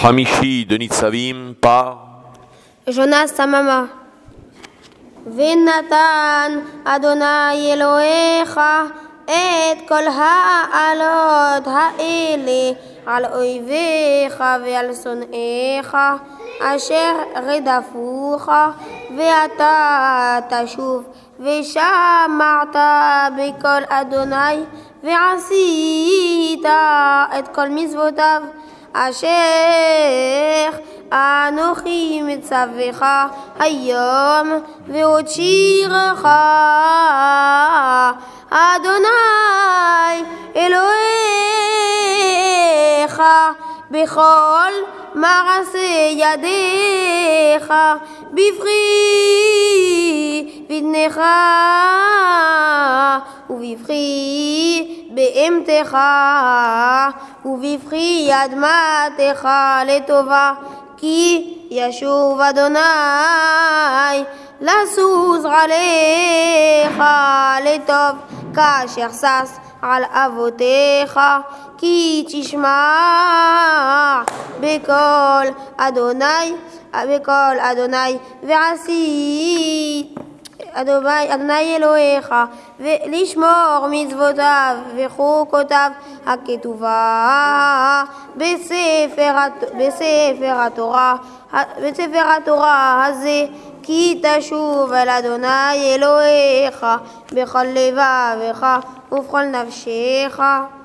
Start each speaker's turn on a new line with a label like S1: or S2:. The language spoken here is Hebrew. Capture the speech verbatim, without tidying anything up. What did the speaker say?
S1: חמישי de ניצבים par
S2: Jonas Samama. ונתן אדוני אלוהיך את כל העלות האלה על אויביך ועל שונאיך אשר רדפוך, ואתה תשוב ושמעת בקול אדוני ועשית את כל מצוותיו אשר אנוכי מצווך היום, והושיעך אדוני אלוהיך בכל מעשה ידיך בברי בטנך ובברי באמתך ובברי אדמתך לטובה, כי ישוב אדוני לסוס עליך לטוב כאשר שש על אבותיך, כי תשמע בקול אדוני בקול אדוני ועשית אדוני, אדוני אלוהיך, ולשמור מצוותיו וחוקותיו הכתובה בספר, בספר התורה, בספר התורה הזה, כי תשוב אל אדוני אלוהיך בכל לבבך ובכל נפשך.